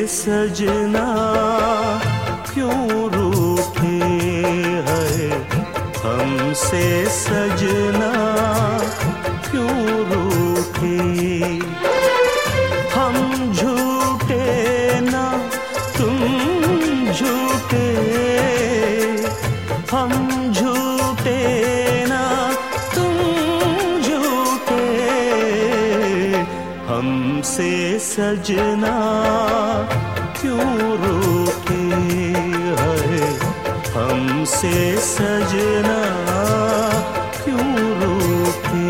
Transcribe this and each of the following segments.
सजना क्यों रूठे हैं, हमसे सजना क्यों रूठे। हम झूठे ना तुम झूठे, हम झूठे ना तुम झूठे, हमसे सजना क्यों रूठे हैं, हमसे सजना क्यों रूठे।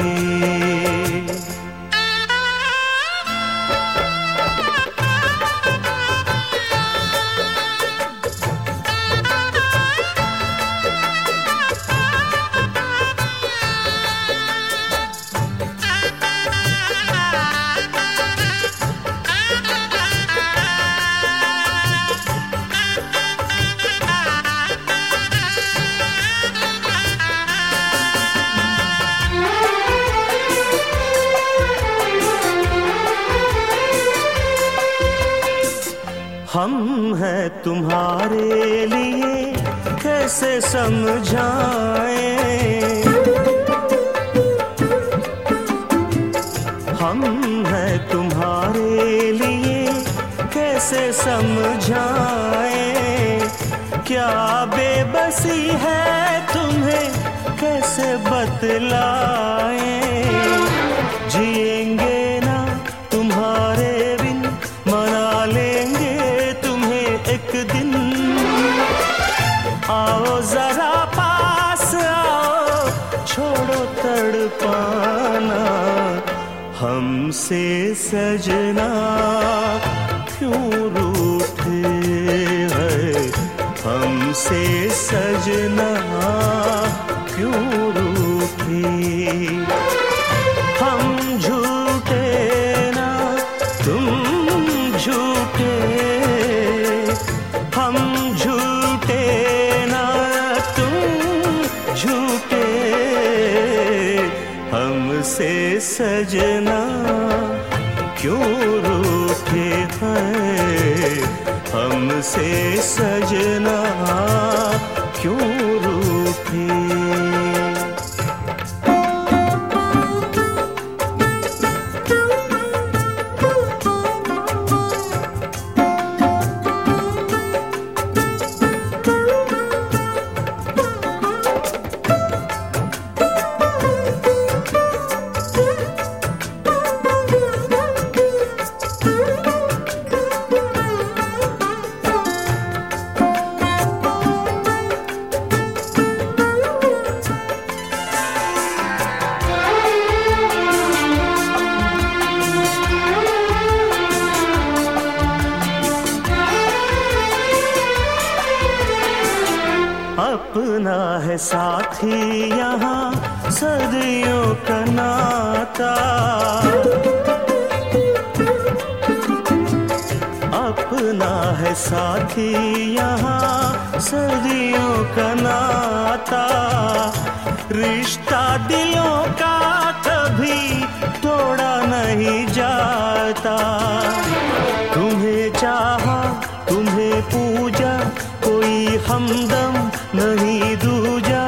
हम हैं तुम्हारे लिए कैसे समझाएं, हम हैं तुम्हारे लिए कैसे समझाएं। क्या बेबसी है तुम्हें कैसे बतलाएं। जिएंगे ना तुम्हारे बिन, मना लेंगे एक दिन। आओ जरा पास आओ, छोड़ो तड़पाना, हमसे सजना क्यों रूठे हैं, हमसे सजना क्यों रूठे। हम झूठे ना तुम झूठे, हम झूठे ना तुम झूठे, हमसे सजना क्यों रूठे हैं, हमसे सजना क्यों रूठे। अपना है साथी यहाँ सदियों का नाता, अपना है साथी यहाँ सदियों का नाता। रिश्ता दिलों का कभी तोड़ा नहीं जाता। तुम्हें चाहा तुम्हें पूजा, कोई हमदम नहीं दूजा।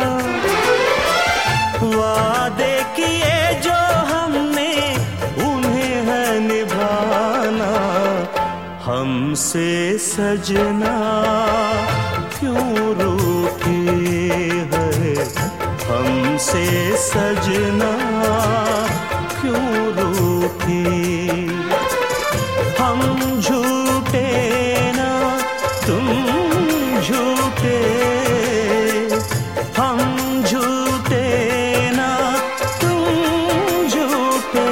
वादे किए जो हमने उन्हें है निभाना, हमसे सजना क्यों रूठे हैं, हमसे सजना क्यों रूठे। हम झूठे ना तुम झूठे, हम झूठे ना तुम झूठे,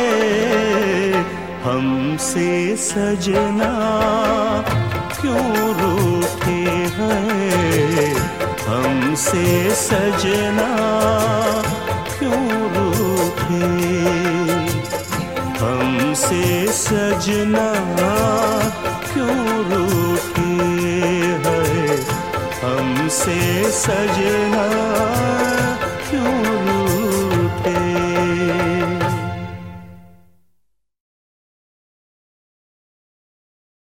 हमसे सजना क्यों रूठे हैं, हमसे सजना क्यों रूठे। हमसे सजना क्यों रूठे हैं, हमसे सजना